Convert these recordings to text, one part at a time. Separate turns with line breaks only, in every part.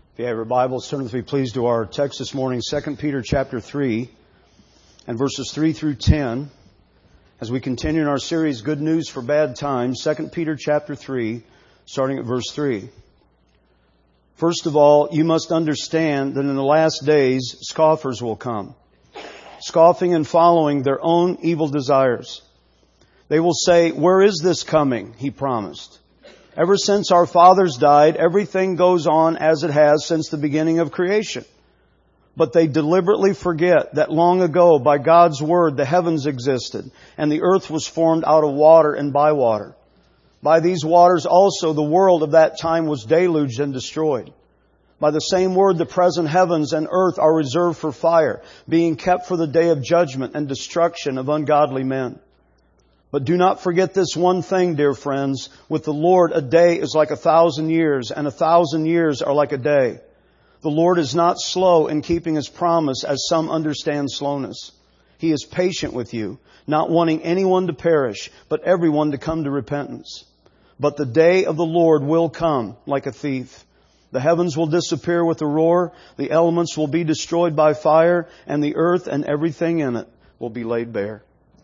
If you have your Bibles, turn with me please to our text this morning, 2 Peter chapter 3 and verses 3 through 10. As we continue in our series, Good News for Bad Times, 2 Peter chapter 3, starting at verse 3. First of all, you must understand that in the last days, scoffers will come, scoffing and following their own evil desires. They will say, "Where is this coming?" He promised. Ever since our fathers died, everything goes on as it has since the beginning of creation. But they deliberately forget that long ago, by God's word, the heavens existed, and the earth was formed out of water and by water. By these waters also the world of that time was deluged and destroyed. By the same word, the present heavens and earth are reserved for fire, being kept for the day of judgment and destruction of ungodly men. But do not forget this one thing, dear friends. With the Lord, a day is like 1,000 years, and 1,000 years are like a day. The Lord is not slow in keeping His promise, as some understand slowness. He is patient with you, not wanting anyone to perish, but everyone to come to repentance. But the day of the Lord will come like a thief. The heavens will disappear with a roar, the elements will be destroyed by fire, and the earth and everything in it will be laid bare.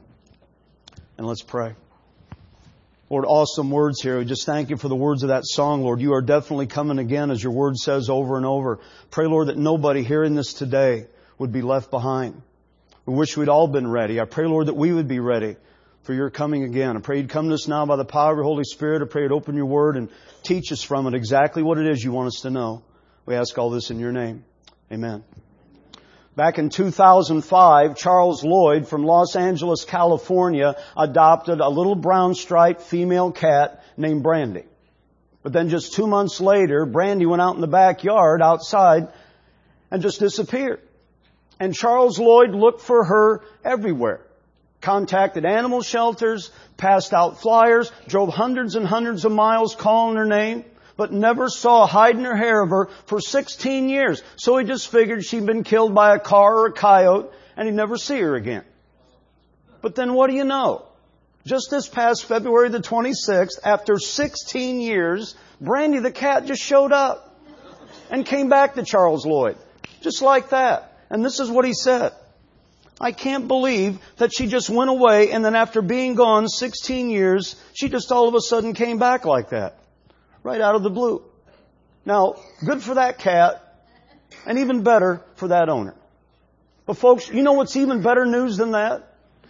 And let's pray. Lord, awesome words here. We just thank You for the words of that song, Lord. You are definitely coming again, as Your word says over and over. Pray, Lord, that nobody hearing this today would be left behind. We wish we'd all been ready. I pray, Lord, that we would be ready for Your coming again. I pray You'd come to us now by the power of Your Holy Spirit. I pray You'd open Your word and teach us from it exactly what it is You want us to know. We ask all this in Your name. Amen. Back in 2005, Charles Lloyd from Los Angeles, California, adopted a little brown striped female cat named Brandy. But then just 2 months later, Brandy went out in the backyard outside and just disappeared. And Charles Lloyd looked for her everywhere. Contacted animal shelters, passed out flyers, drove hundreds and hundreds of miles calling her name, but never saw a hide in her hair of her for 16 years. So he just figured she'd been killed by a car or a coyote, and he'd never see her again. But then what do you know? Just this past February the 26th, after 16 years, Brandy the cat just showed up and came back to Charles Lloyd. Just like that. And this is what he said. "I can't believe that she just went away, and then after being gone 16 years, she just all of a sudden came back like that. Right out of the blue." Now, good for that cat, and even better for that owner. But folks, you know what's even better news than that?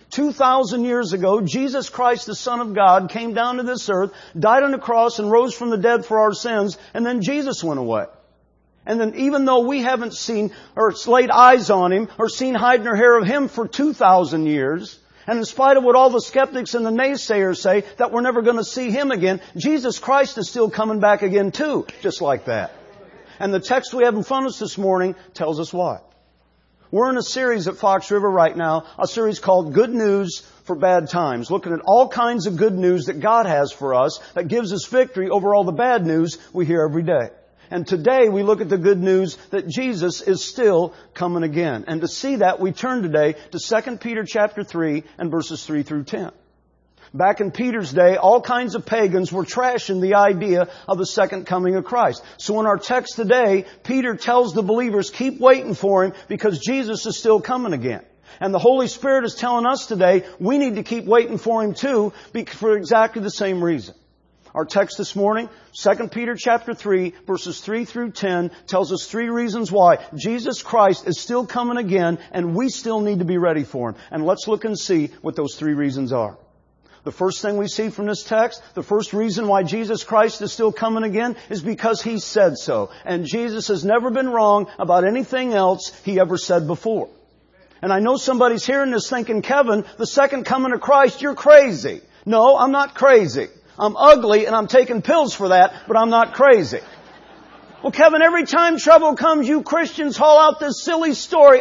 2,000 years ago, Jesus Christ, the Son of God, came down to this earth, died on the cross, and rose from the dead for our sins, and then Jesus went away. And then even though we haven't seen or laid eyes on Him or seen hide nor hair of Him for 2,000 years, and in spite of what all the skeptics and the naysayers say, that we're never going to see Him again, Jesus Christ is still coming back again too, just like that. And the text we have in front of us this morning tells us why. We're in a series at Fox River right now, a series called Good News for Bad Times, looking at all kinds of good news that God has for us that gives us victory over all the bad news we hear every day. And today we look at the good news that Jesus is still coming again. And to see that, we turn today to 2 Peter chapter 3 and verses 3 through 10. Back in Peter's day, all kinds of pagans were trashing the idea of the second coming of Christ. So in our text today, Peter tells the believers, keep waiting for Him because Jesus is still coming again. And the Holy Spirit is telling us today, we need to keep waiting for Him too, for exactly the same reason. Our text this morning, 2 Peter chapter 3, verses 3 through 10, tells us 3 reasons why Jesus Christ is still coming again, and we still need to be ready for Him. And let's look and see what those 3 reasons are. The first thing we see from this text, the first reason why Jesus Christ is still coming again, is because He said so. And Jesus has never been wrong about anything else He ever said before. And I know somebody's hearing this thinking, Kevin, the second coming of Christ, you're crazy. No, I'm not crazy. I'm ugly and I'm taking pills for that, but I'm not crazy. Well, Kevin, every time trouble comes, you Christians haul out this silly story.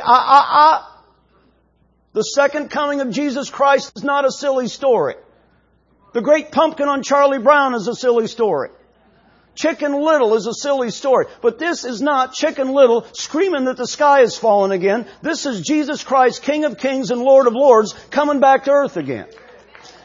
The second coming of Jesus Christ is not a silly story. The Great Pumpkin on Charlie Brown is a silly story. Chicken Little is a silly story. But this is not Chicken Little screaming that the sky is falling again. This is Jesus Christ, King of Kings and Lord of Lords, coming back to earth again.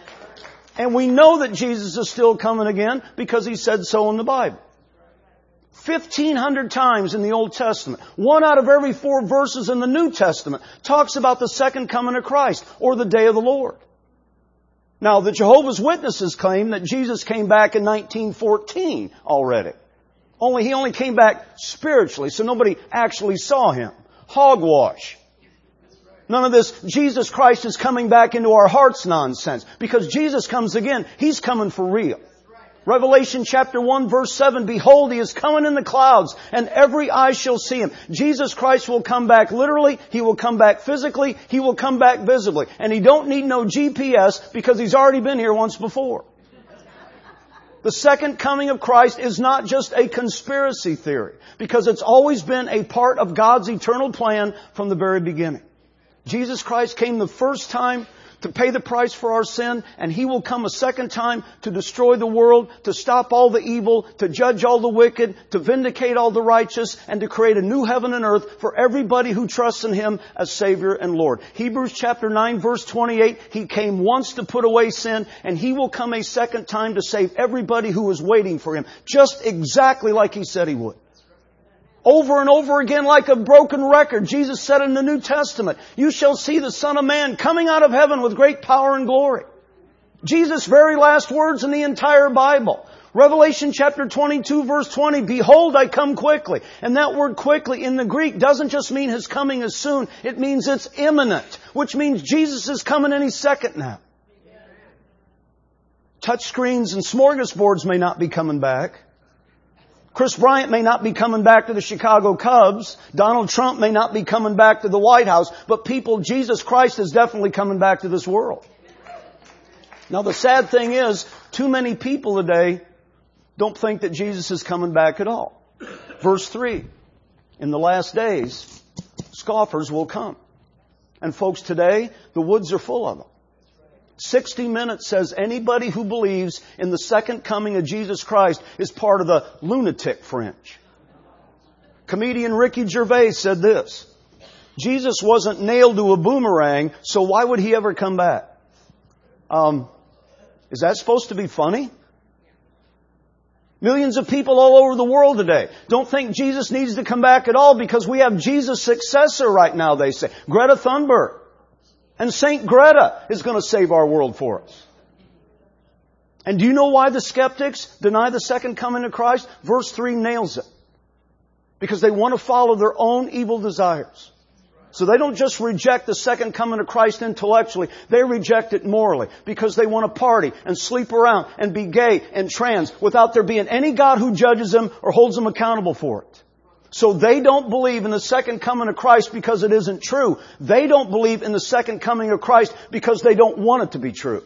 And we know that Jesus is still coming again because He said so in the Bible. 1,500 times in the Old Testament. 1 out of every 4 verses in the New Testament talks about the second coming of Christ or the day of the Lord. Now, the Jehovah's Witnesses claim that Jesus came back in 1914 already. He only came back spiritually, so nobody actually saw Him. Hogwash. None of this Jesus Christ is coming back into our hearts nonsense. Because Jesus comes again, He's coming for real. Revelation chapter 1 verse 7, Behold, He is coming in the clouds, and every eye shall see Him. Jesus Christ will come back literally, He will come back physically, He will come back visibly. And He don't need no GPS because He's already been here once before. The second coming of Christ is not just a conspiracy theory, because it's always been a part of God's eternal plan from the very beginning. Jesus Christ came the first time to pay the price for our sin, and He will come a second time to destroy the world, to stop all the evil, to judge all the wicked, to vindicate all the righteous, and to create a new heaven and earth for everybody who trusts in Him as Savior and Lord. Hebrews chapter 9 verse 28, He came once to put away sin, and He will come a second time to save everybody who is waiting for Him, just exactly like He said He would. Over and over again like a broken record, Jesus said in the New Testament, You shall see the Son of Man coming out of heaven with great power and glory. Jesus' very last words in the entire Bible. Revelation chapter 22 verse 20, Behold, I come quickly. And that word quickly in the Greek doesn't just mean His coming is soon. It means it's imminent, which means Jesus is coming any second now. Touch screens and smorgasbords may not be coming back. Chris Bryant may not be coming back to the Chicago Cubs. Donald Trump may not be coming back to the White House. But Jesus Christ is definitely coming back to this world. Now the sad thing is, too many people today don't think that Jesus is coming back at all. Verse 3, In the last days, scoffers will come. And folks, today, the woods are full of them. 60 Minutes says anybody who believes in the second coming of Jesus Christ is part of the lunatic fringe. Comedian Ricky Gervais said this, Jesus wasn't nailed to a boomerang, so why would He ever come back? Is that supposed to be funny? Millions of people all over the world today don't think Jesus needs to come back at all because we have Jesus' successor right now, they say. Greta Thunberg. And Saint Greta is going to save our world for us. And do you know why the skeptics deny the second coming of Christ? Verse 3 nails it. Because they want to follow their own evil desires. So they don't just reject the second coming of Christ intellectually. They reject it morally. Because they want to party and sleep around and be gay and trans without there being any God who judges them or holds them accountable for it. So they don't believe in the second coming of Christ because it isn't true. They don't believe in the second coming of Christ because they don't want it to be true.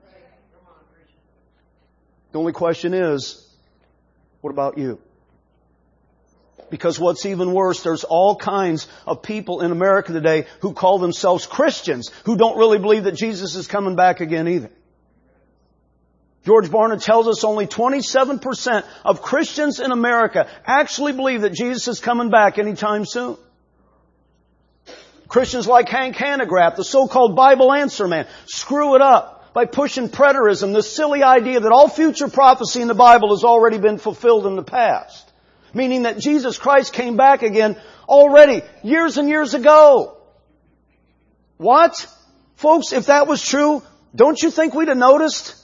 The only question is, what about you? Because what's even worse, there's all kinds of people in America today who call themselves Christians who don't really believe that Jesus is coming back again either. George Barna tells us only 27% of Christians in America actually believe that Jesus is coming back anytime soon. Christians like Hank Hanegraaff, the so-called Bible answer man, screw it up by pushing preterism, the silly idea that all future prophecy in the Bible has already been fulfilled in the past. Meaning that Jesus Christ came back again already years and years ago. What? Folks, if that was true, don't you think we'd have noticed?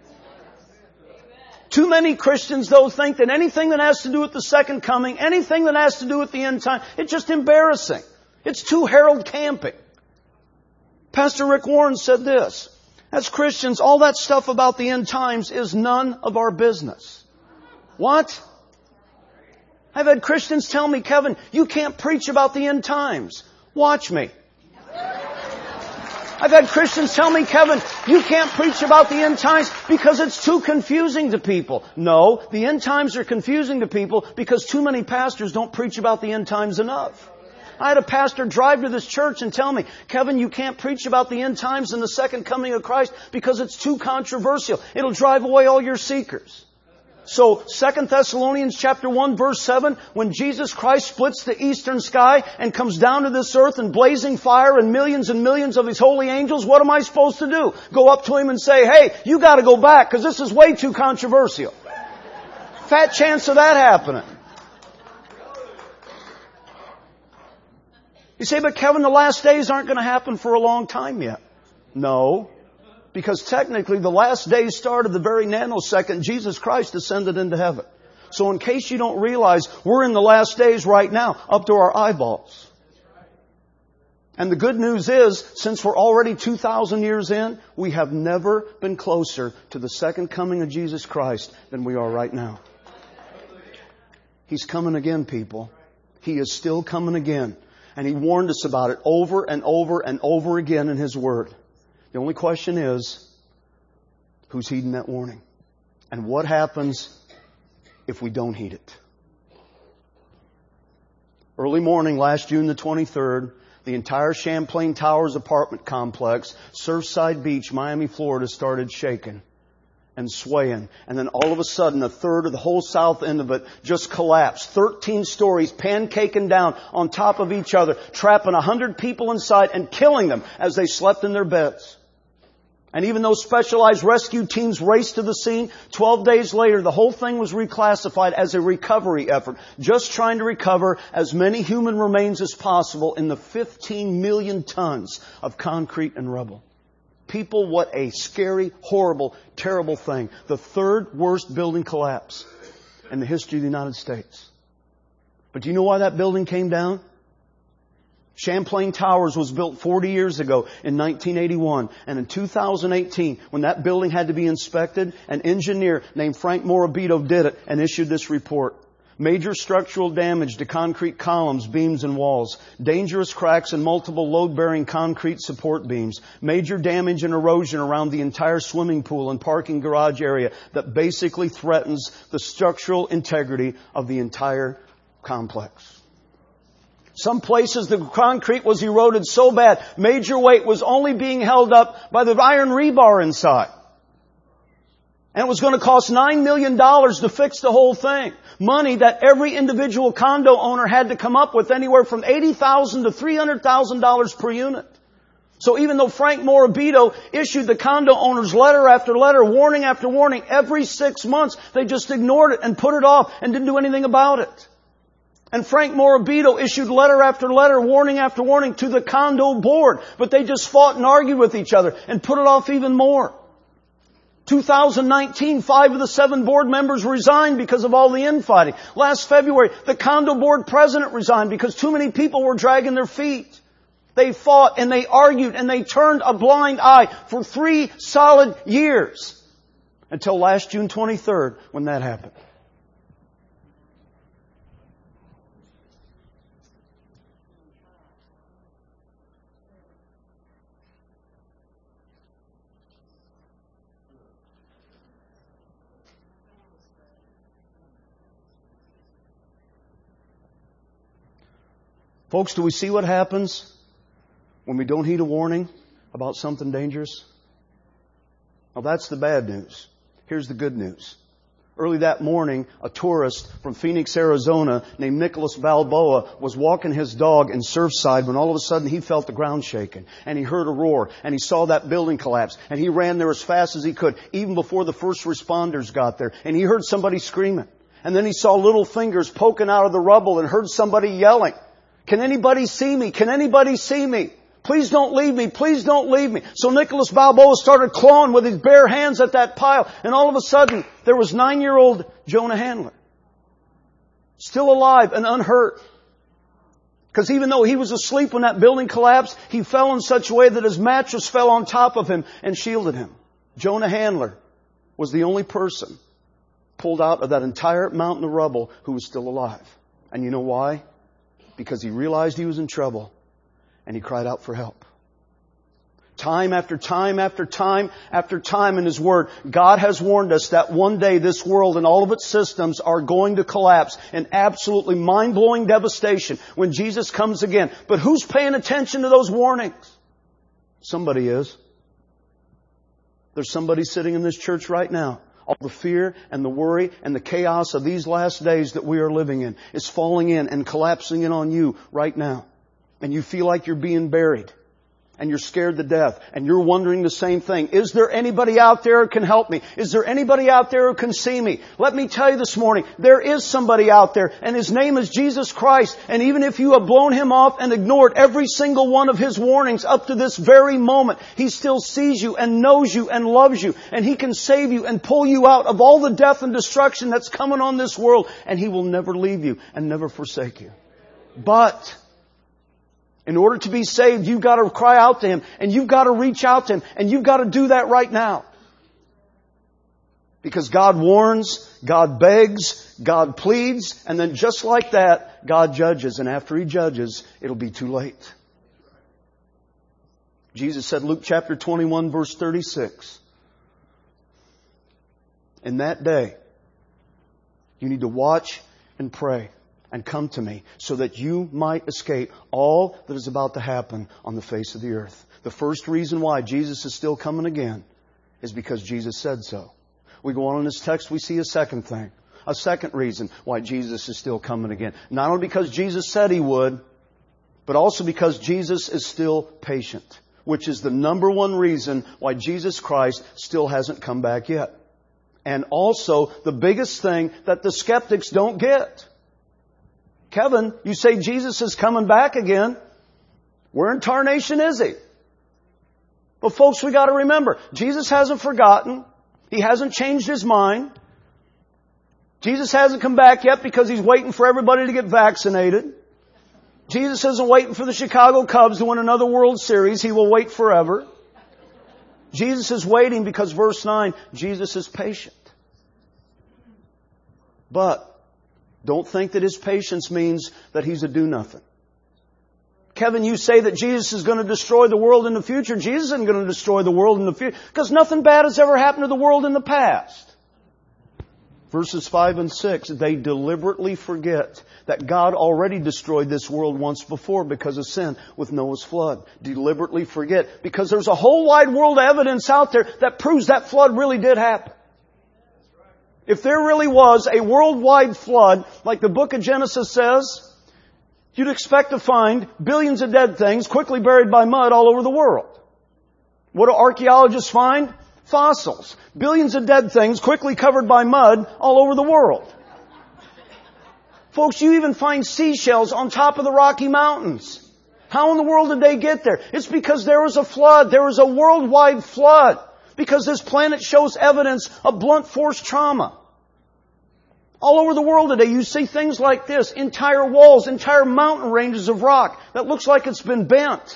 Too many Christians, though, think that anything that has to do with the second coming, anything that has to do with the end time, it's just embarrassing. It's too Harold camping. Pastor Rick Warren said this, as Christians, all that stuff about the end times is none of our business. What? I've had Christians tell me, Kevin, you can't preach about the end times. Watch me. I've had Christians tell me, Kevin, you can't preach about the end times because it's too confusing to people. No, the end times are confusing to people because too many pastors don't preach about the end times enough. I had a pastor drive to this church and tell me, Kevin, you can't preach about the end times and the second coming of Christ because it's too controversial. It'll drive away all your seekers. So 2 Thessalonians chapter 1 verse 7, when Jesus Christ splits the eastern sky and comes down to this earth in blazing fire and millions of His holy angels, what am I supposed to do? Go up to Him and say, hey, you got to go back because this is way too controversial. Fat chance of that happening. You say, but Kevin, the last days aren't going to happen for a long time yet. No. Because technically the last days started the very nanosecond Jesus Christ ascended into heaven. So in case you don't realize, we're in the last days right now, up to our eyeballs. And the good news is, since we're already 2,000 years in, we have never been closer to the second coming of Jesus Christ than we are right now. He's coming again, people. He is still coming again. And He warned us about it over and over and over again in His Word. The only question is, who's heeding that warning? And what happens if we don't heed it? Early morning, last June the 23rd, the entire Champlain Towers apartment complex, Surfside Beach, Miami, Florida, started shaking and swaying. And then all of a sudden, a third of the whole south end of it just collapsed. 13 stories pancaking down on top of each other, trapping 100 people inside and killing them as they slept in their beds. And even though specialized rescue teams raced to the scene, 12 days later, the whole thing was reclassified as a recovery effort, just trying to recover as many human remains as possible in the 15 million tons of concrete and rubble. People, what a scary, horrible, terrible thing. The third worst building collapse in the history of the United States. But do you know why that building came down? Champlain Towers was built 40 years ago in 1981. And in 2018, when that building had to be inspected, an engineer named Frank Morabito did it and issued this report. Major structural damage to concrete columns, beams, and walls. Dangerous cracks in multiple load-bearing concrete support beams. Major damage and erosion around the entire swimming pool and parking garage area that basically threatens the structural integrity of the entire complex. Some places the concrete was eroded so bad, major weight was only being held up by the iron rebar inside. And it was going to cost $9 million to fix the whole thing. Money that every individual condo owner had to come up with, anywhere from $80,000 to $300,000 per unit. So even though Frank Morabito issued the condo owners letter after letter, warning after warning, every 6 months they just ignored it and put it off and didn't do anything about it. And Frank Morabito issued letter after letter, warning after warning to the condo board. But they just fought and argued with each other and put it off even more. 2019, 5 of the 7 board members resigned because of all the infighting. Last February, the condo board president resigned because too many people were dragging their feet. They fought and they argued and they turned a blind eye for 3 solid years. Until last June 23rd, when that happened. Folks, do we see what happens when we don't heed a warning about something dangerous? Well, that's the bad news. Here's the good news. Early that morning, a tourist from Phoenix, Arizona, named Nicholas Balboa, was walking his dog in Surfside when all of a sudden he felt the ground shaking. And he heard a roar. And he saw that building collapse. And he ran there as fast as he could, even before the first responders got there. And he heard somebody screaming. And then he saw little fingers poking out of the rubble and heard somebody yelling. Can anybody see me? Can anybody see me? Please don't leave me. Please don't leave me. So Nicholas Balboa started clawing with his bare hands at that pile. And all of a sudden, there was 9-year-old Jonah Handler. Still alive and unhurt. Because even though he was asleep when that building collapsed, he fell in such a way that his mattress fell on top of him and shielded him. Jonah Handler was the only person pulled out of that entire mountain of rubble who was still alive. And you know why? Because he realized he was in trouble and he cried out for help. Time after time after time after time in His Word, God has warned us that one day this world and all of its systems are going to collapse in absolutely mind-blowing devastation when Jesus comes again. But who's paying attention to those warnings? Somebody is. There's somebody sitting in this church right now. All the fear and the worry and the chaos of these last days that we are living in is falling in and collapsing in on you right now. And you feel like you're being buried. and you're scared to death, and you're wondering the same thing. Is there anybody out there who can help me? Is there anybody out there who can see me? Let me tell you this morning, there is somebody out there, and His name is Jesus Christ. And even if you have blown Him off and ignored every single one of His warnings up to this very moment, He still sees you and knows you and loves you. And He can save you and pull you out of all the death and destruction that's coming on this world. And He will never leave you and never forsake you. But in order to be saved, you've got to cry out to Him, and you've got to reach out to Him, and you've got to do that right now. Because God warns, God begs, God pleads, and then just like that, God judges. And after He judges, it'll be too late. Jesus said, Luke chapter 21, verse 36, in that day, you need to watch and pray and come to me so that you might escape all that is about to happen on the face of the earth. The first reason why Jesus is still coming again is because Jesus said so. We go on in this text, we see a second thing. A second reason why Jesus is still coming again. Not only because Jesus said He would, but also because Jesus is still patient, which is the number one reason why Jesus Christ still hasn't come back yet. And also the biggest thing that the skeptics don't get. Kevin, you say Jesus is coming back again. Where in tarnation is He? Well, folks, we got to remember, Jesus hasn't forgotten. He hasn't changed His mind. Jesus hasn't come back yet because He's waiting for everybody to get vaccinated. Jesus isn't waiting for the Chicago Cubs to win another World Series. He will wait forever. Jesus is waiting because, verse 9, Jesus is patient. But don't think that His patience means that He's a do-nothing. Kevin, you say that Jesus is going to destroy the world in the future. Jesus isn't going to destroy the world in the future because nothing bad has ever happened to the world in the past. Verses 5 and 6, they deliberately forget that God already destroyed this world once before because of sin with Noah's flood. Deliberately forget because there's a whole wide world of evidence out there that proves that flood really did happen. If there really was a worldwide flood, like the book of Genesis says, you'd expect to find billions of dead things quickly buried by mud all over the world. What do archaeologists find? Fossils. Billions of dead things quickly covered by mud all over the world. Folks, you even find seashells on top of the Rocky Mountains. How in the world did they get there? It's because there was a flood. There was a worldwide flood. Because this planet shows evidence of blunt force trauma. All over the world today, you see things like this. Entire walls, entire mountain ranges of rock that looks like it's been bent.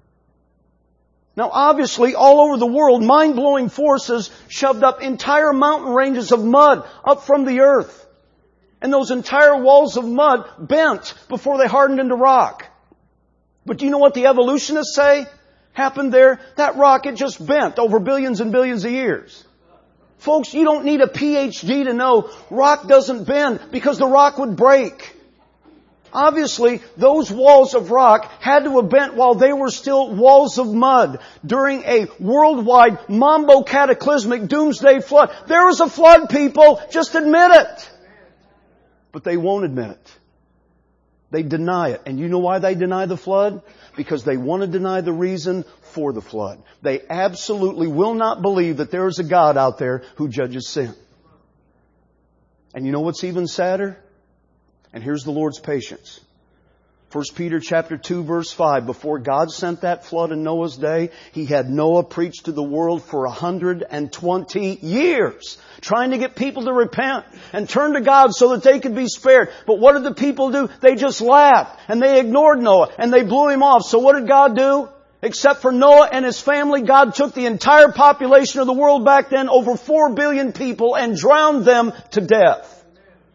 Now obviously, all over the world, mind-blowing forces shoved up entire mountain ranges of mud up from the earth. And those entire walls of mud bent before they hardened into rock. But do you know what the evolutionists say happened there? That rock, it just bent over billions and billions of years. Folks, you don't need a PhD to know rock doesn't bend because the rock would break. Obviously, those walls of rock had to have bent while they were still walls of mud during a worldwide mambo cataclysmic doomsday flood. There was a flood, people. Just admit it. But they won't admit it. They deny it. And you know why they deny the flood? Because they want to deny the reason for the flood. They absolutely will not believe that there is a God out there who judges sin. And you know what's even sadder? And here's the Lord's patience. 1 Peter chapter 2 verse 5. Before God sent that flood in Noah's day, He had Noah preach to the world for 120 years. Trying to get people to repent and turn to God so that they could be spared. But what did the people do? They just laughed and they ignored Noah and they blew him off. So what did God do? Except for Noah and his family, God took the entire population of the world back then, over 4 billion people, and drowned them to death.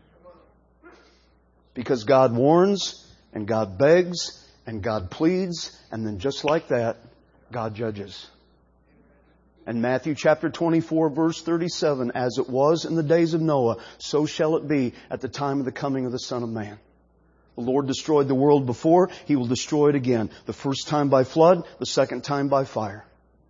Because God warns, and God begs, and God pleads, and then just like that, God judges. And Matthew chapter 24 verse 37, as it was in the days of Noah, so shall it be at the time of the coming of the Son of Man. The Lord destroyed the world before, He will destroy it again. The first time by flood, the second time by fire.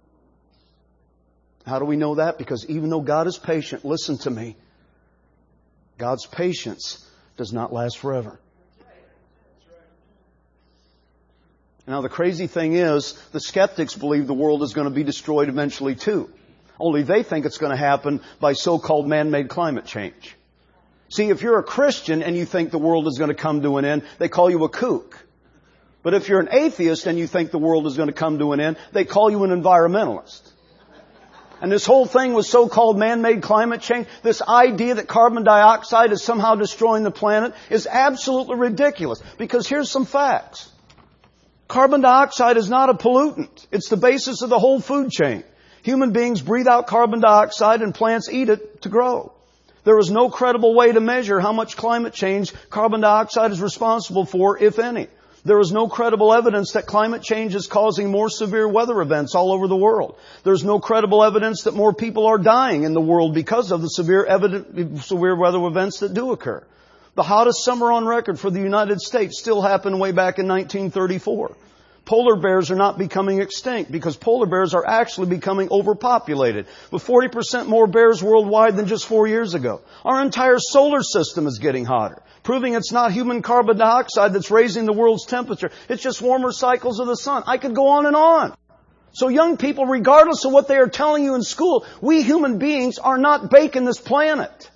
How do we know that? Because even though God is patient, listen to me, God's patience does not last forever. Now the crazy thing is, the skeptics believe the world is going to be destroyed eventually too. Only they think it's going to happen by so-called man-made climate change. See, if you're a Christian and you think the world is going to come to an end, they call you a kook. But if you're an atheist and you think the world is going to come to an end, they call you an environmentalist. And this whole thing with so-called man-made climate change, this idea that carbon dioxide is somehow destroying the planet, is absolutely ridiculous. Because here's some facts. Carbon dioxide is not a pollutant. It's the basis of the whole food chain. Human beings breathe out carbon dioxide and plants eat it to grow. There is no credible way to measure how much climate change carbon dioxide is responsible for, if any. There is no credible evidence that climate change is causing more severe weather events all over the world. There's no credible evidence that more people are dying in the world because of the severe weather events that do occur. The hottest summer on record for the United States still happened way back in 1934. Polar bears are not becoming extinct because polar bears are actually becoming overpopulated, with 40% more bears worldwide than just 4 years ago. Our entire solar system is getting hotter, proving it's not human carbon dioxide that's raising the world's temperature. It's just warmer cycles of the sun. I could go on and on. So young people, regardless of what they are telling you in school, we human beings are not baking this planet.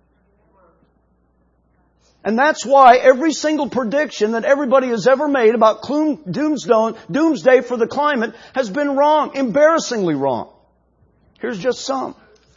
And that's why every single prediction that everybody has ever made about doomsday for the climate has been wrong, embarrassingly wrong. Here's just some.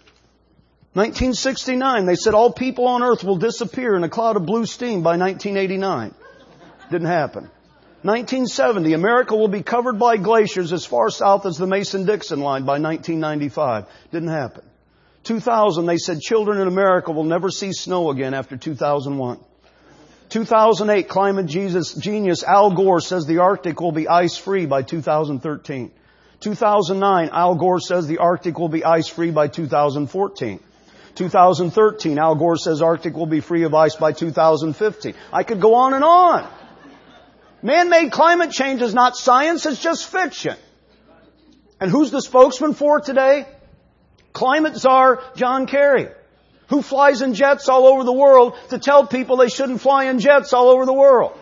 1969, they said all people on earth will disappear in a cloud of blue steam by 1989. Didn't happen. 1970, America will be covered by glaciers as far south as the Mason-Dixon line by 1995. Didn't happen. 2000, they said children in America will never see snow again after 2001. 2008, climate genius Al Gore says the Arctic will be ice-free by 2013. 2009, Al Gore says the Arctic will be ice-free by 2014. 2013, Al Gore says Arctic will be free of ice by 2015. I could go on and on. Man-made climate change is not science, it's just fiction. And who's the spokesman for it today? Climate czar John Kerry, who flies in jets all over the world to tell people they shouldn't fly in jets all over the world.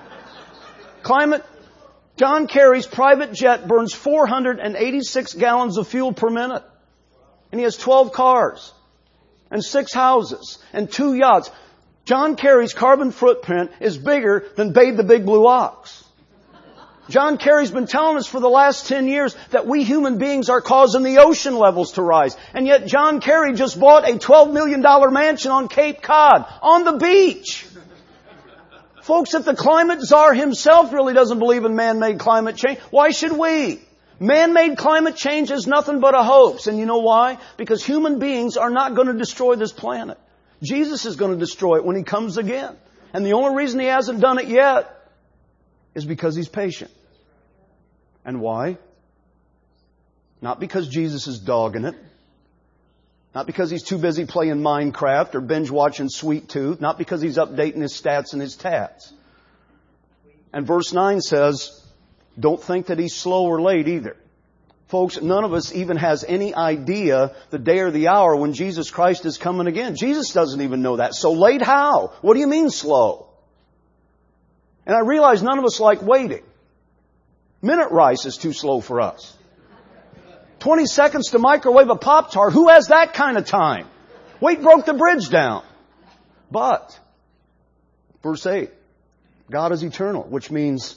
John Kerry's private jet burns 486 gallons of fuel per minute. And he has 12 cars and 6 houses and 2 yachts. John Kerry's carbon footprint is bigger than Babe the Big Blue Ox. John Kerry's been telling us for the last 10 years that we human beings are causing the ocean levels to rise. And yet John Kerry just bought a $12 million mansion on Cape Cod, on the beach. Folks, if the climate czar himself really doesn't believe in man-made climate change, why should we? Man-made climate change is nothing but a hoax. And you know why? Because human beings are not going to destroy this planet. Jesus is going to destroy it when He comes again. And the only reason He hasn't done it yet is because He's patient. And why? Not because Jesus is dogging it. Not because He's too busy playing Minecraft or binge watching Sweet Tooth. Not because He's updating His stats and His tats. And verse 9 says, don't think that He's slow or late either. Folks, none of us even has any idea the day or the hour when Jesus Christ is coming again. Jesus doesn't even know that. So late how? What do you mean slow? And I realize none of us like waiting. Minute rice is too slow for us. 20 seconds to microwave a Pop-Tart. Who has that kind of time? Wait broke the bridge down. But, verse 8, God is eternal, which means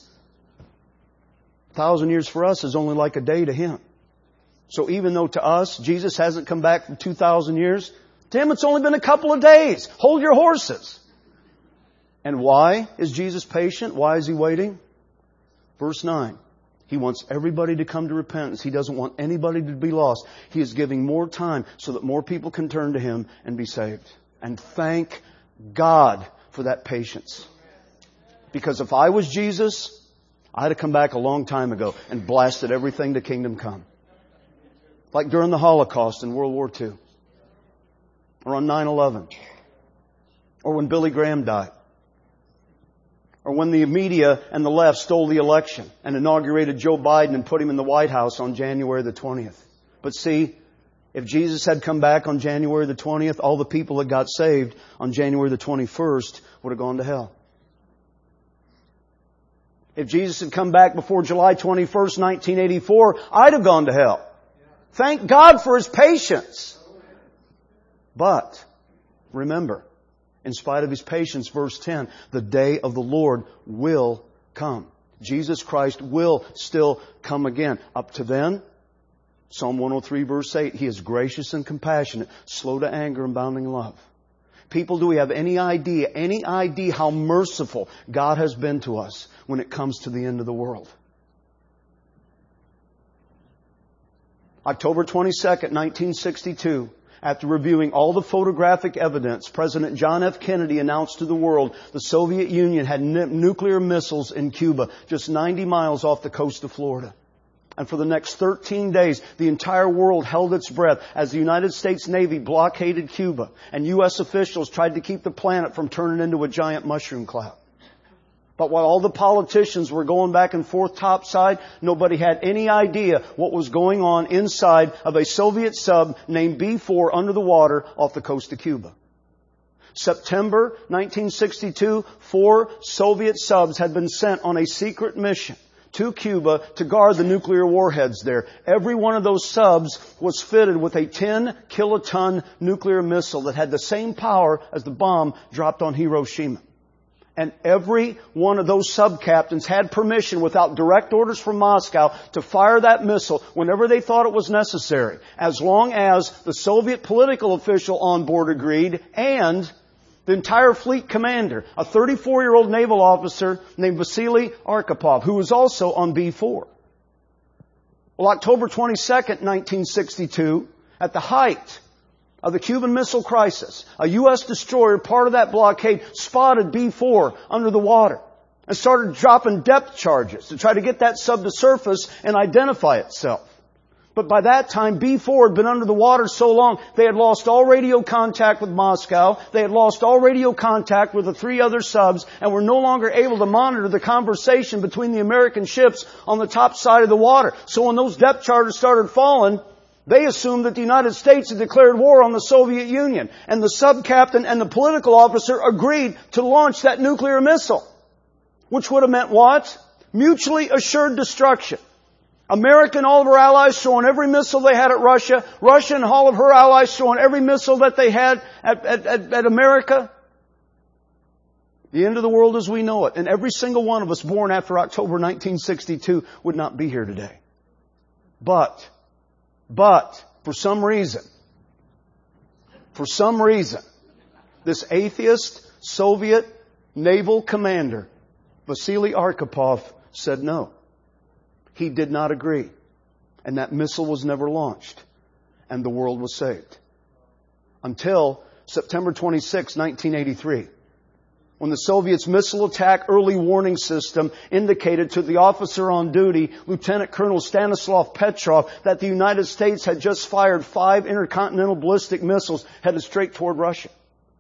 1,000 years for us is only like a day to Him. So even though to us, Jesus hasn't come back for 2,000 years, to Him it's only been a couple of days. Hold your horses. And why is Jesus patient? Why is He waiting? Verse 9. He wants everybody to come to repentance. He doesn't want anybody to be lost. He is giving more time so that more people can turn to Him and be saved. And thank God for that patience. Because if I was Jesus, I'd have come back a long time ago and blasted everything to kingdom come. Like during the Holocaust in World War II. Or on 9/11. Or when Billy Graham died. Or when the media and the left stole the election and inaugurated Joe Biden and put him in the White House on January the 20th. But see, if Jesus had come back on January the 20th, all the people that got saved on January the 21st would have gone to hell. If Jesus had come back before July 21st, 1984, I'd have gone to hell. Thank God for His patience. But, remember, in spite of His patience, verse 10, the day of the Lord will come. Jesus Christ will still come again. Up to then, Psalm 103 verse 8, He is gracious and compassionate, slow to anger and abounding in love. People, do we have any idea how merciful God has been to us when it comes to the end of the world? October 22nd, 1962, after reviewing all the photographic evidence, President John F. Kennedy announced to the world the Soviet Union had nuclear missiles in Cuba, just 90 miles off the coast of Florida. And for the next 13 days, the entire world held its breath as the United States Navy blockaded Cuba and U.S. officials tried to keep the planet from turning into a giant mushroom cloud. But while all the politicians were going back and forth topside, nobody had any idea what was going on inside of a Soviet sub named B-4 under the water off the coast of Cuba. September 1962, 4 Soviet subs had been sent on a secret mission to Cuba to guard the nuclear warheads there. Every one of those subs was fitted with a 10-kiloton nuclear missile that had the same power as the bomb dropped on Hiroshima. And every one of those sub-captains had permission without direct orders from Moscow to fire that missile whenever they thought it was necessary, as long as the Soviet political official on board agreed and the entire fleet commander, a 34-year-old naval officer named Vasily Arkhipov, who was also on B-4. Well, October 22nd, 1962, at the height of the Cuban Missile Crisis, a U.S. destroyer, part of that blockade, spotted B-4 under the water and started dropping depth charges to try to get that sub to surface and identify itself. But by that time, B-4 had been under the water so long, they had lost all radio contact with Moscow. They had lost all radio contact with the 3 other subs and were no longer able to monitor the conversation between the American ships on the top side of the water. So when those depth charges started falling, they assumed that the United States had declared war on the Soviet Union. And the sub-captain and the political officer agreed to launch that nuclear missile. Which would have meant what? Mutually assured destruction. America and all of her allies throwing every missile they had at Russia. Russia and all of her allies throwing every missile that they had at America. The end of the world as we know it. And every single one of us born after October 1962 would not be here today. But, for some reason, this atheist Soviet naval commander, Vasily Arkhipov, said no. He did not agree. And that missile was never launched. And the world was saved. Until September 26, 1983. When the Soviets' missile attack early warning system indicated to the officer on duty, Lieutenant Colonel Stanislav Petrov, that the United States had just fired 5 intercontinental ballistic missiles headed straight toward Russia.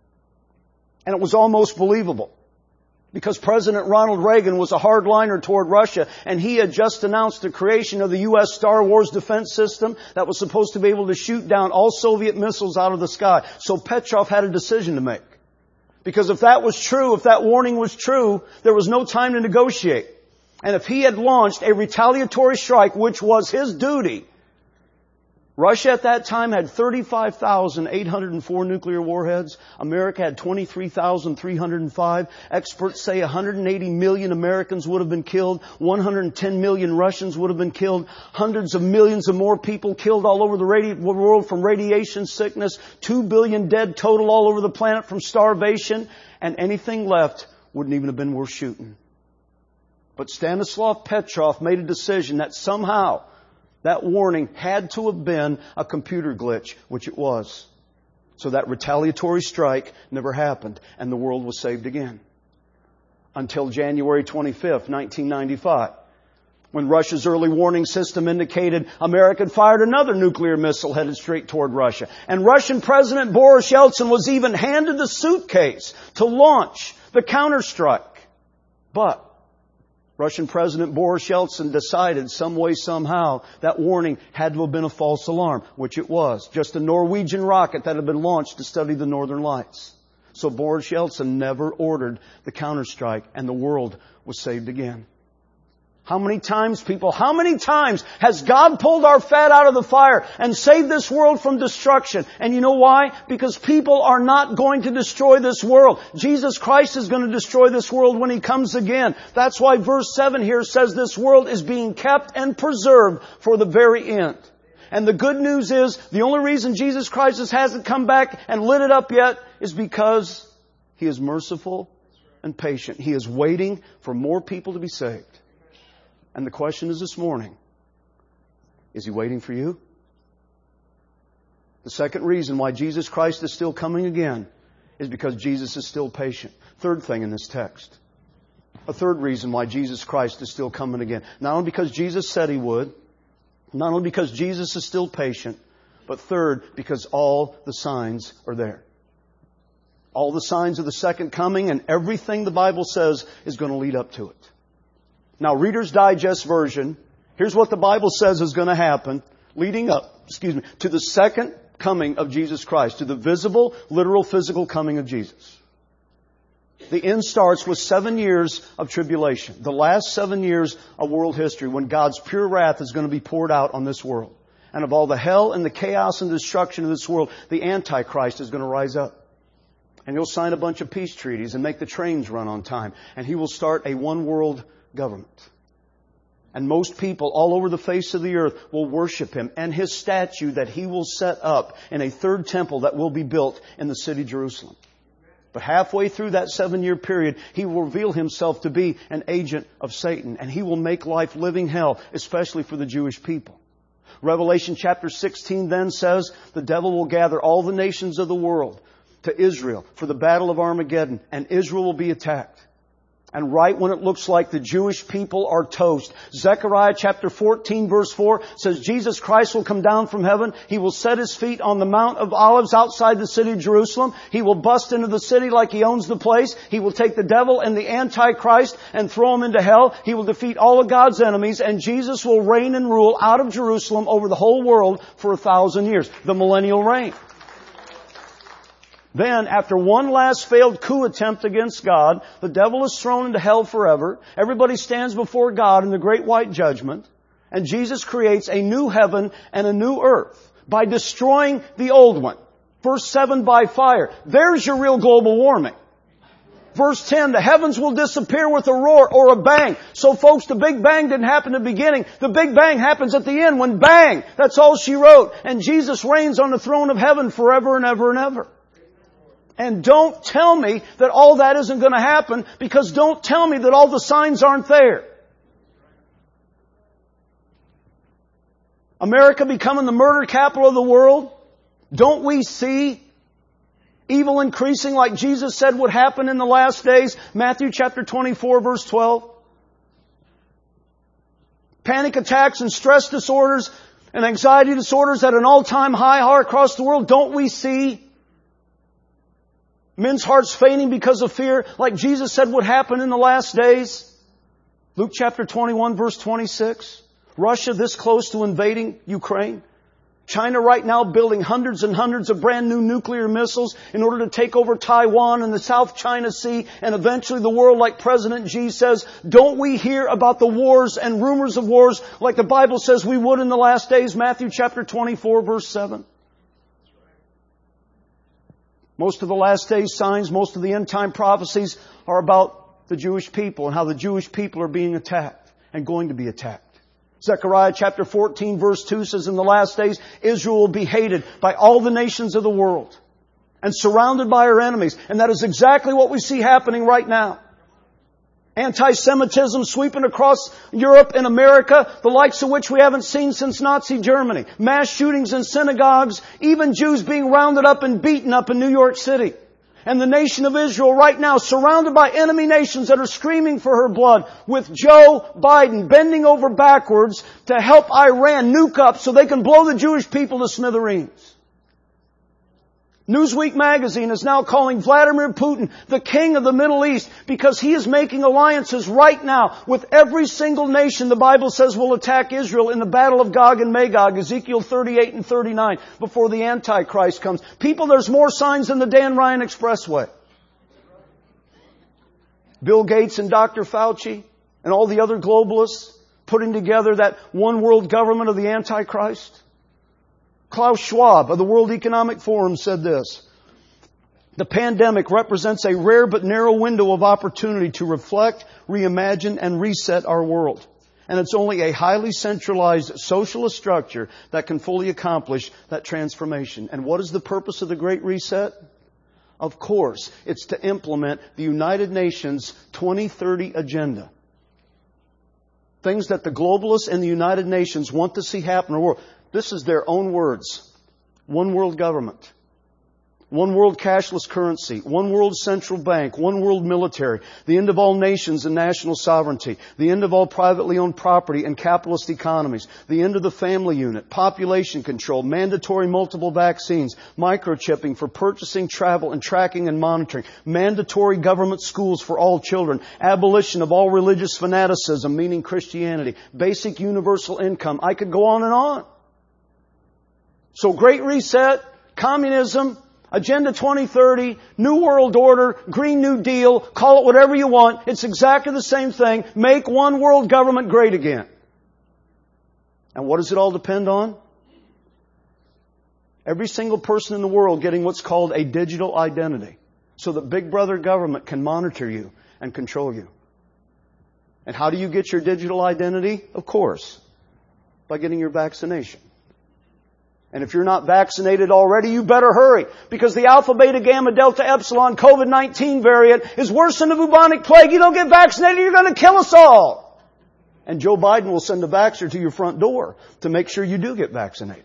And it was almost believable. Because President Ronald Reagan was a hardliner toward Russia, and he had just announced the creation of the U.S. Star Wars defense system that was supposed to be able to shoot down all Soviet missiles out of the sky. So Petrov had a decision to make. Because if that was true, if that warning was true, there was no time to negotiate. And if he had launched a retaliatory strike, which was his duty, Russia at that time had 35,804 nuclear warheads. America had 23,305. Experts say 180 million Americans would have been killed. 110 million Russians would have been killed. Hundreds of millions of more people killed all over the world from radiation sickness. 2 billion dead total all over the planet from starvation. And anything left wouldn't even have been worth shooting. But Stanislav Petrov made a decision that somehow that warning had to have been a computer glitch, which it was. So that retaliatory strike never happened, and the world was saved again. Until January 25th, 1995, when Russia's early warning system indicated America had fired another nuclear missile headed straight toward Russia. And Russian President Boris Yeltsin was even handed the suitcase to launch the counterstrike. But Russian President Boris Yeltsin decided some way, somehow, that warning had to have been a false alarm, which it was. Just a Norwegian rocket that had been launched to study the Northern Lights. So Boris Yeltsin never ordered the counterstrike, and the world was saved again. How many times, people, how many times has God pulled our fat out of the fire and saved this world from destruction? And you know why? Because people are not going to destroy this world. Jesus Christ is going to destroy this world when He comes again. That's why verse 7 here says this world is being kept and preserved for the very end. And the good news is, the only reason Jesus Christ hasn't come back and lit it up yet is because He is merciful and patient. He is waiting for more people to be saved. And the question is this morning, is He waiting for you? The second reason why Jesus Christ is still coming again is because Jesus is still patient. Third thing in this text. A third reason why Jesus Christ is still coming again. Not only because Jesus said He would, not only because Jesus is still patient, but third, because all the signs are there. All the signs of the second coming and everything the Bible says is going to lead up to it. Now, Reader's Digest version, here's what the Bible says is going to happen leading up, to the second coming of Jesus Christ, to the visible, literal, physical coming of Jesus. The end starts with 7 years of tribulation. The last 7 years of world history when God's pure wrath is going to be poured out on this world. And of all the hell and the chaos and destruction of this world, the Antichrist is going to rise up. And he'll sign a bunch of peace treaties and make the trains run on time. And he will start a one world government. And most people all over the face of the earth will worship Him and His statue that He will set up in a third temple that will be built in the city of Jerusalem. But halfway through that 7-year period, He will reveal Himself to be an agent of Satan. And He will make life living hell, especially for the Jewish people. Revelation chapter 16 then says the devil will gather all the nations of the world to Israel for the battle of Armageddon. And Israel will be attacked. And right when it looks like the Jewish people are toast, Zechariah chapter 14 verse 4 says Jesus Christ will come down from heaven. He will set His feet on the Mount of Olives outside the city of Jerusalem. He will bust into the city like He owns the place. He will take the devil and the Antichrist and throw him into hell. He will defeat all of God's enemies, and Jesus will reign and rule out of Jerusalem over the whole world for 1,000 years. The millennial reign. Then, after one last failed coup attempt against God, the devil is thrown into hell forever. Everybody stands before God in the great white judgment. And Jesus creates a new heaven and a new earth by destroying the old one. Verse 7, by fire. There's your real global warming. Verse 10, the heavens will disappear with a roar or a bang. So folks, the Big Bang didn't happen at the beginning. The Big Bang happens at the end when bang. That's all she wrote. And Jesus reigns on the throne of heaven forever and ever and ever. And don't tell me that all that isn't going to happen, because don't tell me that all the signs aren't there. America becoming the murder capital of the world. Don't we see evil increasing like Jesus said would happen in the last days? Matthew chapter 24 verse 12. Panic attacks and stress disorders and anxiety disorders at an all-time high across the world. Don't we see men's hearts fainting because of fear, like Jesus said would happen in the last days? Luke chapter 21 verse 26. Russia this close to invading Ukraine. China right now building hundreds and hundreds of brand new nuclear missiles in order to take over Taiwan and the South China Sea and eventually the world, like President Xi says. Don't we hear about the wars and rumors of wars like the Bible says we would in the last days? Matthew chapter 24 verse 7. Most of the last days signs, most of the end time prophecies are about the Jewish people and how the Jewish people are being attacked and going to be attacked. Zechariah chapter 14 verse 2 says in the last days, Israel will be hated by all the nations of the world and surrounded by her enemies. And that is exactly what we see happening right now. Anti-Semitism sweeping across Europe and America, the likes of which we haven't seen since Nazi Germany. Mass shootings in synagogues, even Jews being rounded up and beaten up in New York City. And the nation of Israel right now surrounded by enemy nations that are screaming for her blood, with Joe Biden bending over backwards to help Iran nuke up so they can blow the Jewish people to smithereens. Newsweek magazine is now calling Vladimir Putin the king of the Middle East because he is making alliances right now with every single nation the Bible says will attack Israel in the battle of Gog and Magog, Ezekiel 38 and 39, before the Antichrist comes. People, there's more signs than the Dan Ryan Expressway. Bill Gates and Dr. Fauci and all the other globalists putting together that one world government of the Antichrist? Klaus Schwab of the World Economic Forum said this: the pandemic represents a rare but narrow window of opportunity to reflect, reimagine, and reset our world. And it's only a highly centralized socialist structure that can fully accomplish that transformation. And what is the purpose of the Great Reset? Of course, it's to implement the United Nations 2030 agenda. Things that the globalists and the United Nations want to see happen in the world. This is their own words. One world government. One world cashless currency. One world central bank. One world military. The end of all nations and national sovereignty. The end of all privately owned property and capitalist economies. The end of the family unit. Population control. Mandatory multiple vaccines. Microchipping for purchasing, travel, and tracking and monitoring. Mandatory government schools for all children. Abolition of all religious fanaticism, meaning Christianity. Basic universal income. I could go on and on. So Great Reset, communism, Agenda 2030, New World Order, Green New Deal, call it whatever you want. It's exactly the same thing. Make one world government great again. And what does it all depend on? Every single person in the world getting what's called a digital identity, so that Big Brother government can monitor you and control you. And how do you get your digital identity? Of course, by getting your vaccination. And if you're not vaccinated already, you better hurry. Because the Alpha, Beta, Gamma, Delta, Epsilon COVID-19 variant is worse than the bubonic plague. You don't get vaccinated, you're going to kill us all. And Joe Biden will send a vaxxer to your front door to make sure you do get vaccinated.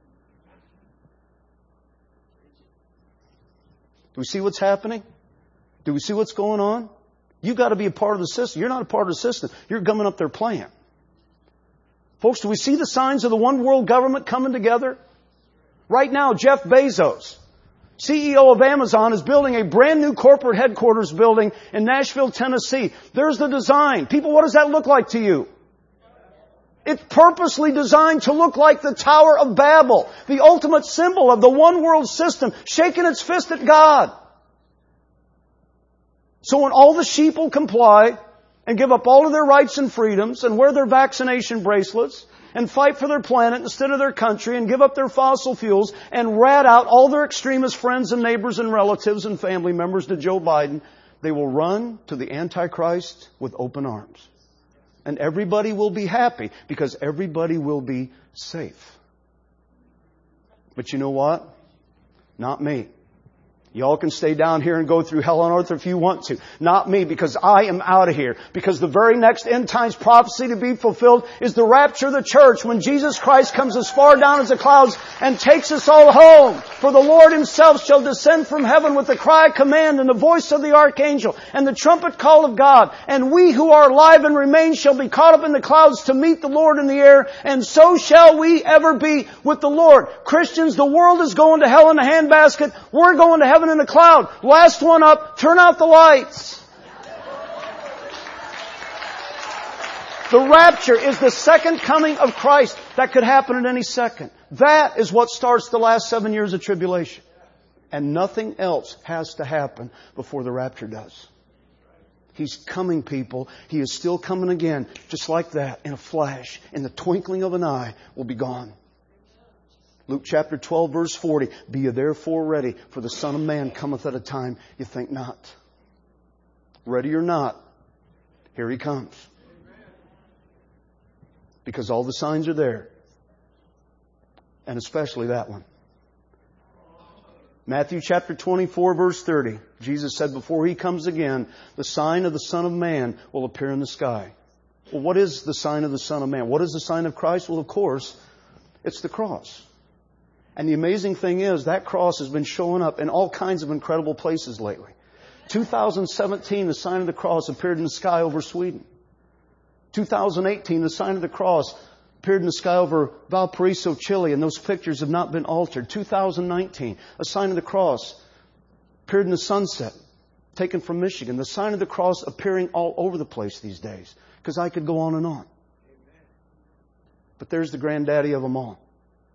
Do we see what's happening? Do we see what's going on? You've got to be a part of the system. You're not a part of the system. You're gumming up their plan. Folks, do we see the signs of the one world government coming together? Right now, Jeff Bezos, CEO of Amazon, is building a brand new corporate headquarters building in Nashville, Tennessee. There's the design. People, what does that look like to you? It's purposely designed to look like the Tower of Babel, the ultimate symbol of the one world system, shaking its fist at God. So when all the sheep will comply and give up all of their rights and freedoms and wear their vaccination bracelets and fight for their planet instead of their country and give up their fossil fuels and rat out all their extremist friends and neighbors and relatives and family members to Joe Biden, they will run to the Antichrist with open arms. And everybody will be happy because everybody will be safe. But you know what? Not me. Y'all can stay down here and go through hell on earth if you want to. Not me, because I am out of here. Because the very next end times prophecy to be fulfilled is the rapture of the church, when Jesus Christ comes as far down as the clouds and takes us all home. For the Lord Himself shall descend from heaven with the cry of command and the voice of the archangel and the trumpet call of God. And we who are alive and remain shall be caught up in the clouds to meet the Lord in the air. And so shall we ever be with the Lord. Christians, the world is going to hell in a handbasket. We're going to heaven in a cloud. Last one up, turn out the lights. The rapture is the second coming of Christ that could happen at any second. That is what starts the last 7 years of tribulation. And nothing else has to happen before the rapture does. He's coming, people. He is still coming again. Just like that, in a flash, in the twinkling of an eye, will be gone. Luke chapter 12, verse 40. Be ye therefore ready, for the Son of Man cometh at a time you think not. Ready or not, here He comes. Because all the signs are there. And especially that one. Matthew chapter 24, verse 30. Jesus said, before He comes again, the sign of the Son of Man will appear in the sky. Well, what is the sign of the Son of Man? What is the sign of Christ? Well, of course, it's the cross. And the amazing thing is, that cross has been showing up in all kinds of incredible places lately. 2017, the sign of the cross appeared in the sky over Sweden. 2018, the sign of the cross appeared in the sky over Valparaiso, Chile, and those pictures have not been altered. 2019, a sign of the cross appeared in the sunset, taken from Michigan. The sign of the cross appearing all over the place these days, because I could go on and on. But there's the granddaddy of them all.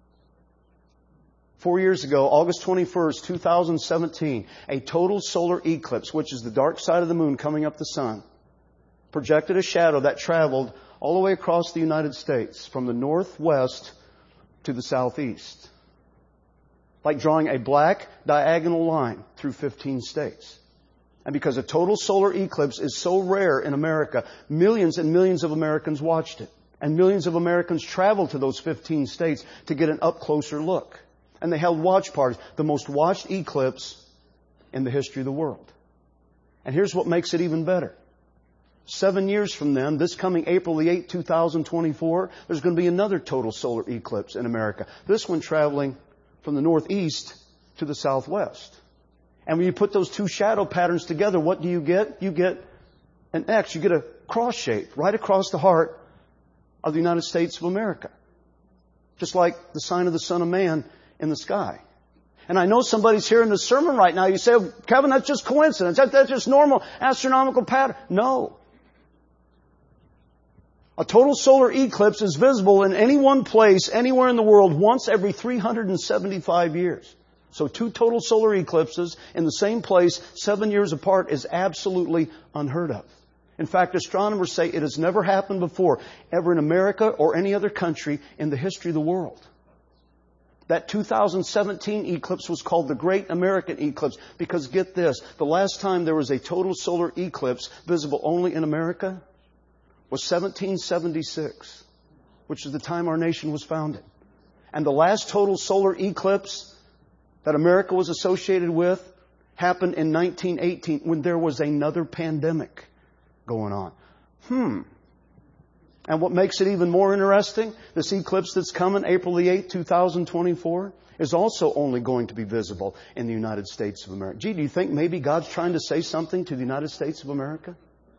4 years ago, August 21st, 2017, a total solar eclipse, which is the dark side of the moon coming up the sun, projected a shadow that traveled all the way across the United States, from the northwest to the southeast. Like drawing a black diagonal line through 15 states. And because a total solar eclipse is so rare in America, millions and millions of Americans watched it. And millions of Americans traveled to those 15 states to get an up-closer look. And they held watch parties, the most watched eclipse in the history of the world. And here's what makes it even better. 7 years from then, this coming April the 8th, 2024, there's going to be another total solar eclipse in America. This one traveling from the northeast to the southwest. And when you put those two shadow patterns together, what do you get? You get an X. You get a cross shape right across the heart of the United States of America. Just like the sign of the Son of Man in the sky. And I know somebody's hearing this sermon right now. You say, oh, Kevin, that's just coincidence. That's just normal astronomical pattern. No. A total solar eclipse is visible in any one place, anywhere in the world, once every 375 years. So 2 total solar eclipses in the same place, 7 years apart, is absolutely unheard of. In fact, astronomers say it has never happened before, ever in America or any other country in the history of the world. That 2017 eclipse was called the Great American Eclipse because, get this, the last time there was a total solar eclipse visible only in America was 1776, which is the time our nation was founded. And the last total solar eclipse that America was associated with happened in 1918 when there was another pandemic going on. And what makes it even more interesting, this eclipse that's coming April the 8th, 2024, is also only going to be visible in the United States of America. Gee, do you think maybe God's trying to say something to the United States of America?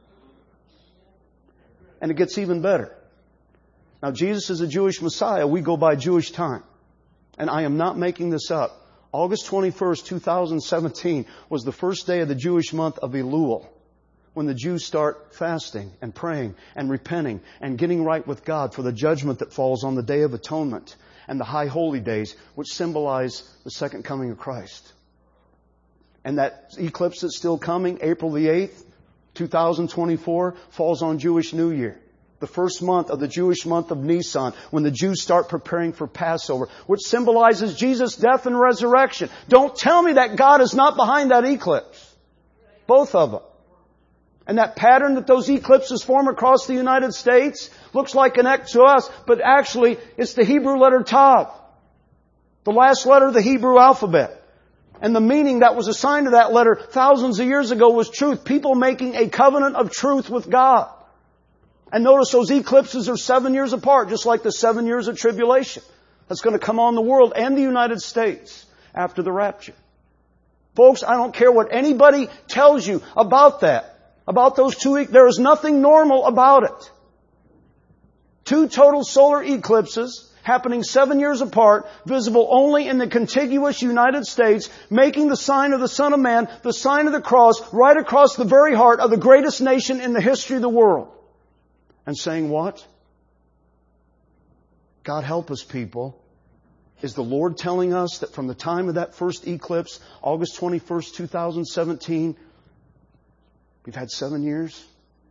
And it gets even better. Now, Jesus is a Jewish Messiah. We go by Jewish time. And I am not making this up. August 21st, 2017 was the first day of the Jewish month of Elul, when the Jews start fasting and praying and repenting and getting right with God for the judgment that falls on the Day of Atonement and the High Holy Days, which symbolize the second coming of Christ. And that eclipse that's still coming, April the 8th, 2024, falls on Jewish New Year. The first month of the Jewish month of Nisan, when the Jews start preparing for Passover, which symbolizes Jesus' death and resurrection. Don't tell me that God is not behind that eclipse. Both of them. And that pattern that those eclipses form across the United States looks like an X to us, but actually it's the Hebrew letter Tav. The last letter of the Hebrew alphabet. And the meaning that was assigned to that letter thousands of years ago was truth. People making a covenant of truth with God. And notice those eclipses are 7 years apart, just like the 7 years of tribulation that's going to come on the world and the United States after the rapture. Folks, I don't care what anybody tells you about that. About those 2 there is nothing normal about it. 2 total solar eclipses happening 7 years apart, visible only in the contiguous United States, making the sign of the Son of Man, the sign of the cross, right across the very heart of the greatest nation in the history of the world. And saying what? God help us, people. Is the Lord telling us that from the time of that first eclipse, August 21st, 2017, we've had 7 years?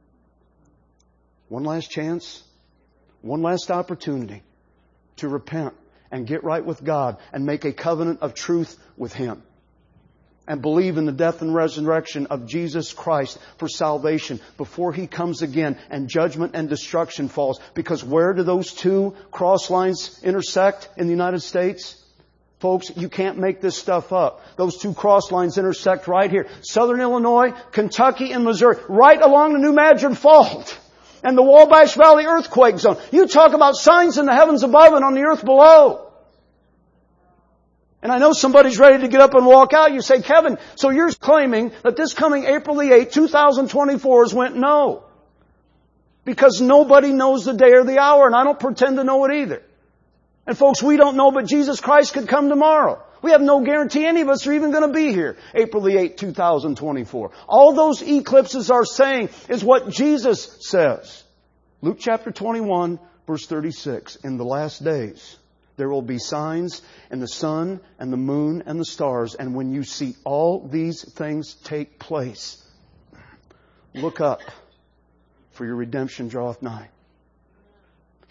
One last chance? One last opportunity to repent and get right with God and make a covenant of truth with Him. And believe in the death and resurrection of Jesus Christ for salvation before He comes again and judgment and destruction falls. Because where do those 2 cross lines intersect in the United States? Folks, you can't make this stuff up. Those 2 cross lines intersect right here. Southern Illinois, Kentucky, and Missouri. Right along the New Madrid Fault. And the Wabash Valley earthquake zone. You talk about signs in the heavens above and on the earth below. And I know somebody's ready to get up and walk out. You say, Kevin, so you're claiming that this coming April the 8th, 2024 is when? No. Because nobody knows the day or the hour, and I don't pretend to know it either. And folks, we don't know, but Jesus Christ could come tomorrow. We have no guarantee any of us are even going to be here April the 8th, 2024. All those eclipses are saying is what Jesus says. Luke chapter 21, verse 36. In the last days, there will be signs in the sun and the moon and the stars. And when you see all these things take place, look up, for your redemption draweth nigh.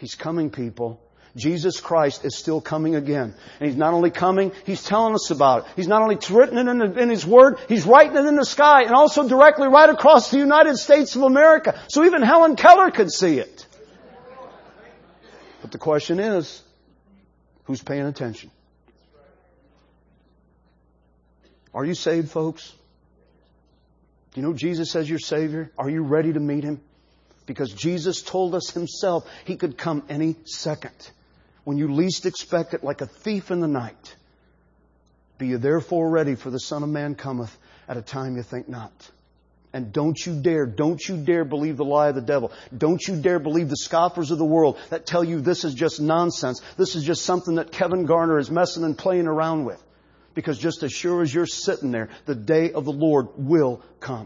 He's coming, people. Jesus Christ is still coming again. And He's not only coming, He's telling us about it. He's not only written it in His Word, He's writing it in the sky and also directly right across the United States of America. So even Helen Keller could see it. But the question is, who's paying attention? Are you saved, folks? Do you know Jesus as your Savior? Are you ready to meet Him? Because Jesus told us Himself He could come any second. When you least expect it, like a thief in the night. Be you therefore ready, for the Son of Man cometh at a time you think not. And don't you dare believe the lie of the devil. Don't you dare believe the scoffers of the world that tell you this is just nonsense. This is just something that Kevin Garner is messing and playing around with. Because just as sure as you're sitting there, the day of the Lord will come.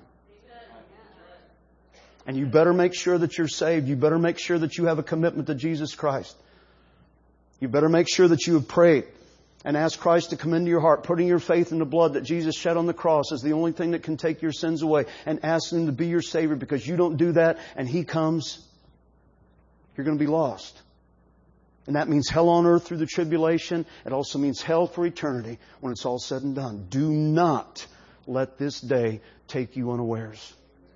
And you better make sure that you're saved. You better make sure that you have a commitment to Jesus Christ. You better make sure that you have prayed and asked Christ to come into your heart, putting your faith in the blood that Jesus shed on the cross is the only thing that can take your sins away, and ask Him to be your Savior, because you don't do that and He comes, you're going to be lost. And that means hell on earth through the tribulation. It also means hell for eternity when it's all said and done. Do not let this day take you unawares.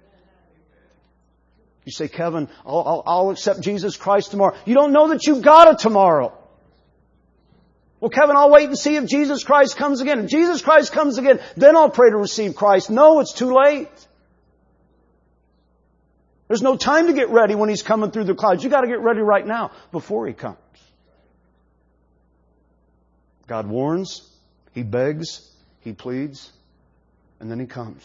You say, Kevin, I'll accept Jesus Christ tomorrow. You don't know that you've got it tomorrow. Well, Kevin, I'll wait and see if Jesus Christ comes again. If Jesus Christ comes again, then I'll pray to receive Christ. No, it's too late. There's no time to get ready when He's coming through the clouds. You've got to get ready right now before He comes. God warns, He begs, He pleads, and then He comes.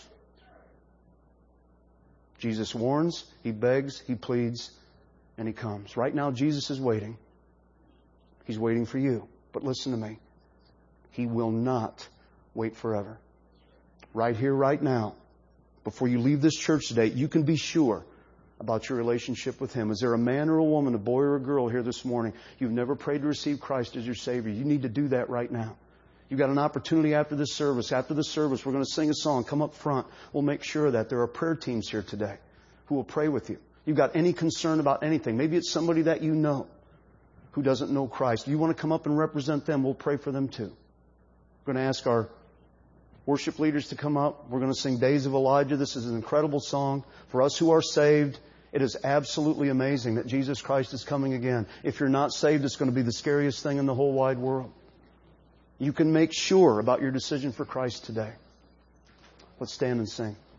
Jesus warns, He begs, He pleads, and He comes. Right now, Jesus is waiting. He's waiting for you. But listen to me. He will not wait forever. Right here, right now, before you leave this church today, you can be sure about your relationship with Him. Is there a man or a woman, a boy or a girl here this morning, you've never prayed to receive Christ as your Savior? You need to do that right now. You've got an opportunity after this service. After the service, we're going to sing a song. Come up front. We'll make sure that there are prayer teams here today who will pray with you. You've got any concern about anything. Maybe it's somebody that you know who doesn't know Christ. You want to come up and represent them, we'll pray for them too. We're going to ask our worship leaders to come up. We're going to sing Days of Elijah. This is an incredible song. For us who are saved, it is absolutely amazing that Jesus Christ is coming again. If you're not saved, it's going to be the scariest thing in the whole wide world. You can make sure about your decision for Christ today. Let's stand and sing.